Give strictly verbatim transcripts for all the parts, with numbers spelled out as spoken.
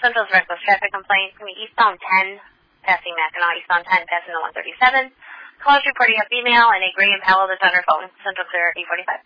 Central's reckless traffic complaint. Going to be eastbound ten, passing Mackinac, eastbound ten, passing the one thirty-seven. Callers reporting a female and a gray Impala that's on her phone. Central clear eight forty-five.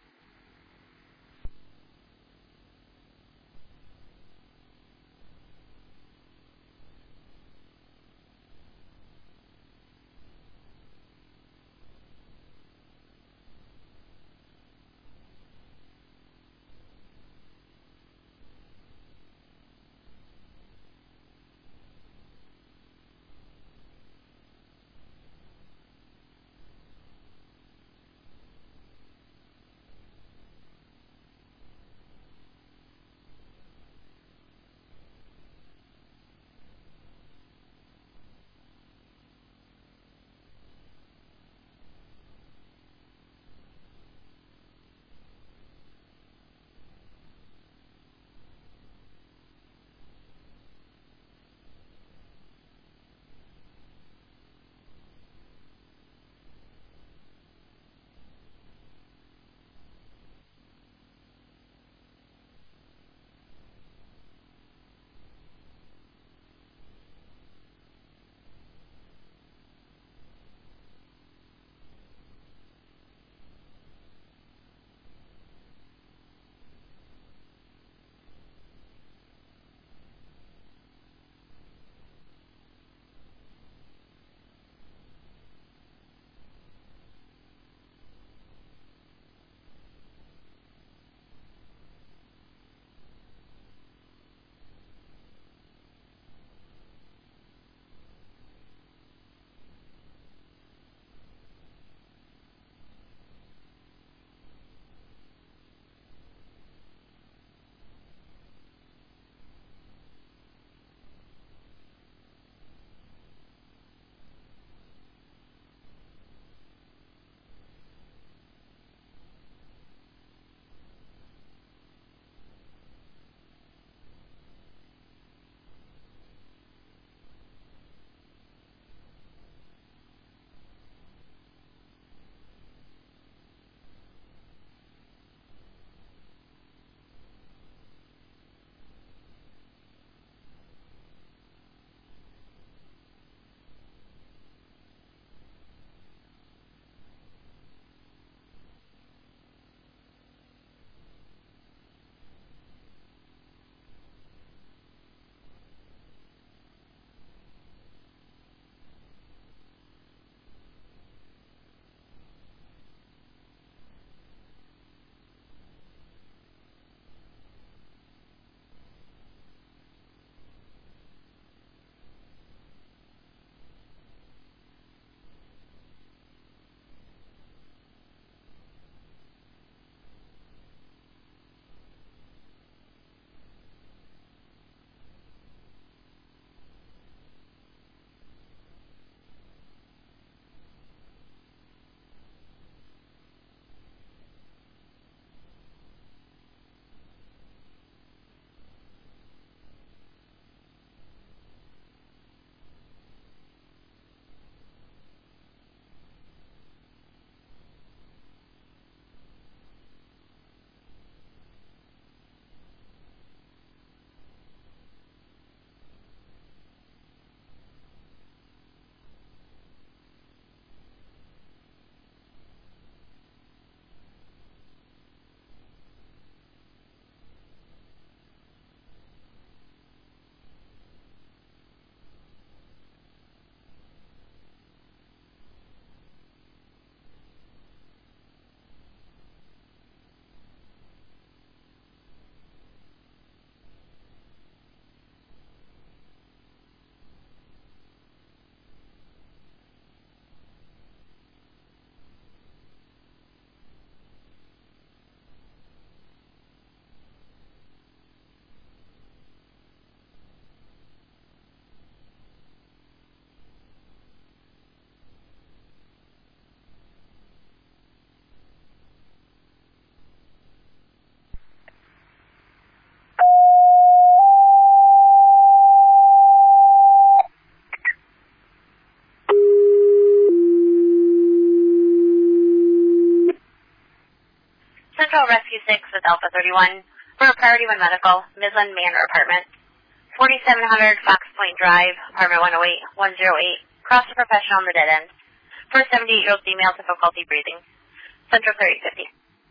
Central Rescue six with Alpha thirty-one for a Priority one Medical, Midland Manor Apartment. forty-seven hundred Fox Point Drive, apartment one oh eight, one oh eight, cross the professional on the dead end. For a seventy-eight-year-old female with difficulty breathing. Central thirty fifty.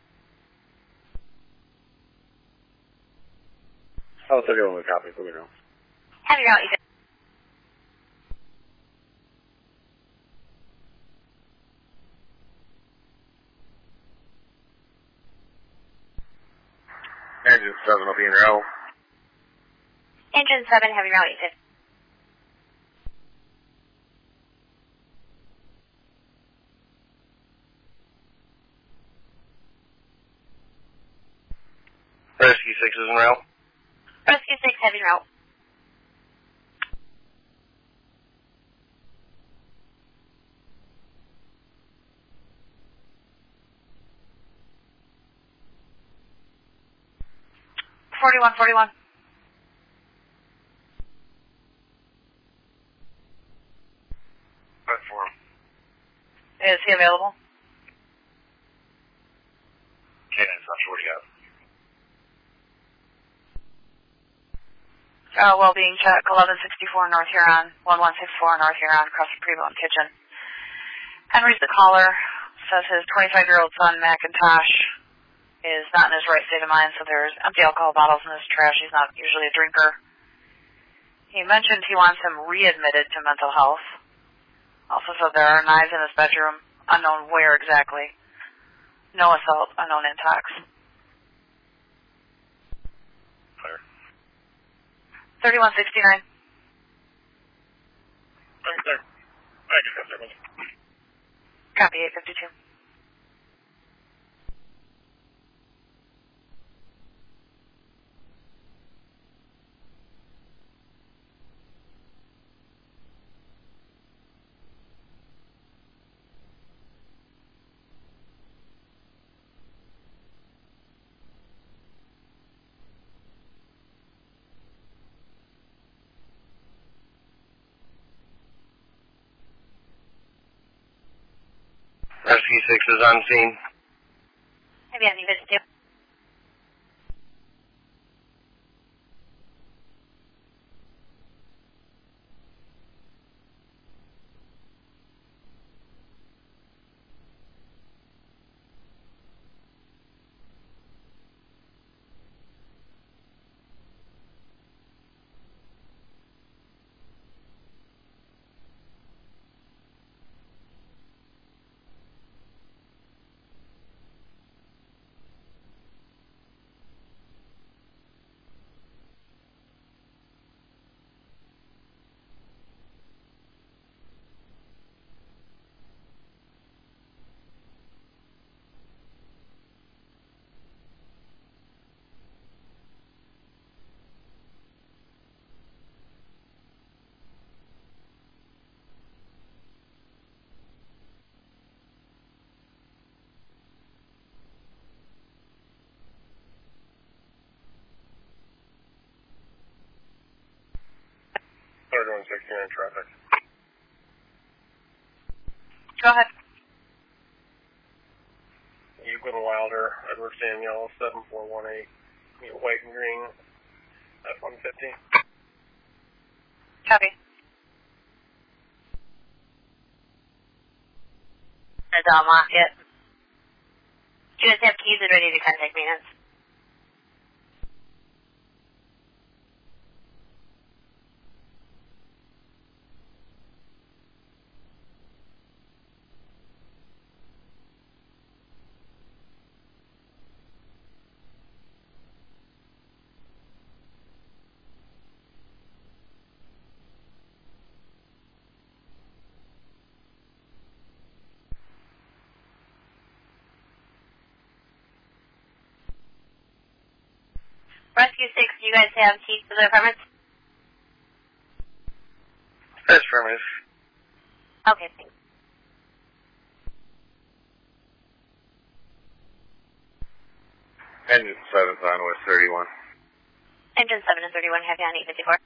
Oh, thirty-one with copy. Let me know. Have your out, you Engine seven will be in row. Engine seven, heavy route eight fifty. Rescue six is in row. Rescue six, heavy route. forty-one forty-one. Good for him. Is he available? Okay, that's not sure what you got. Uh, well-being check, eleven sixty-four North Huron, eleven sixty-four North Huron, across the Primo Kitchen. Henry's the caller, says his twenty-five-year-old son, Macintosh, is not in his right state of mind, so there's empty alcohol bottles in his trash. He's not usually a drinker. He mentioned he wants him readmitted to mental health. Also said there are knives in his bedroom, unknown where exactly. No assault, unknown intox. Clear. thirty-one sixty-nine. Right there. I just got there. Copy, eight fifty-two. Rescue six is on scene. Heavy on you visit two. thirty-one sixty-nine traffic. Go ahead. Euclid Wilder, Edward Samuel, seven four one eight. White and green, F one fifty. Copy. Does all lock it? Do you guys have keys and ready to contact maintenance? Rescue six, do you guys have keys to the apartments? That's affirmative. Okay, thanks. Engine seven's on with thirty-one. Engine seven and thirty-one, heavy on eight fifty-four.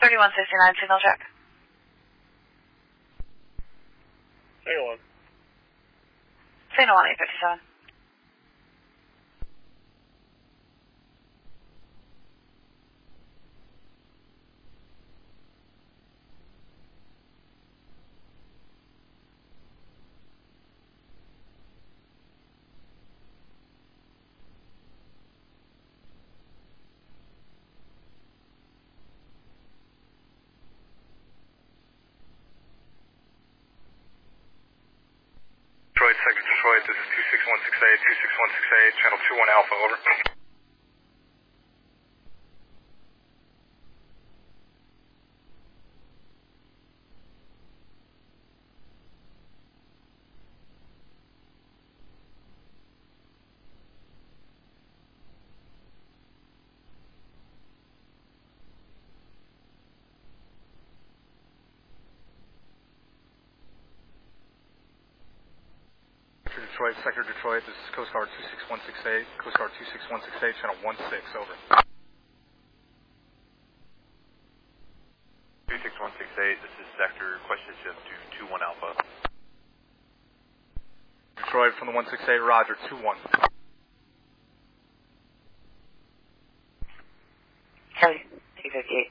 thirty-one sixty-nine, signal check. Signal one. Signal one eight fifty-seven. Detroit, Sector Detroit, this is two six one six eight, two six one six eight, channel two one Alpha, over. Detroit, Sector Detroit, this is Coast Guard two six one six eight, Coast Guard two six one six eight, channel one six, over. two six one six eight, this is Sector, question shift to two one Alpha. Detroit from the one six eight, roger, two one. Kelly, two fifty-eight.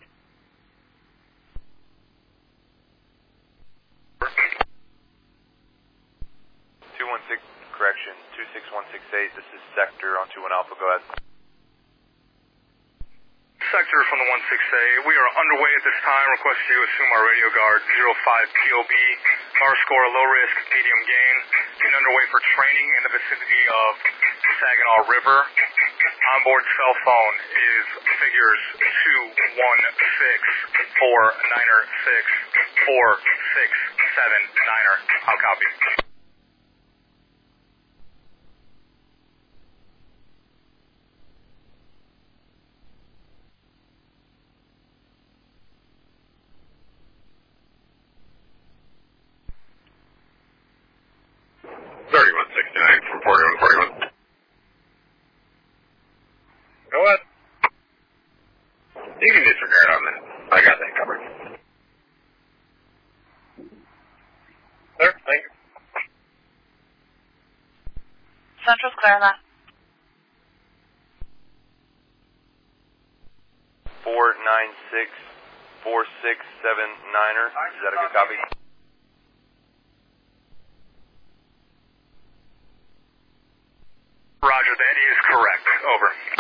two one six, correction, two six one six eight, this is Sector on two one Alpha, go ahead. Sector from the one six eight, we are underway at this time. Request you assume our radio guard zero five P O B. Our score low risk, medium gain. Getting underway for training in the vicinity of Saginaw River. Onboard cell phone is figures two one six four nine six four six seven nine. I'll copy. thirty-one sixty-nine from forty-one forty-one. Go ahead. You can disregard on that. I got that covered. Sir, thank you. Central's clear on that. four nine six four six seven nine, is that a good copy? Roger, that is correct, over.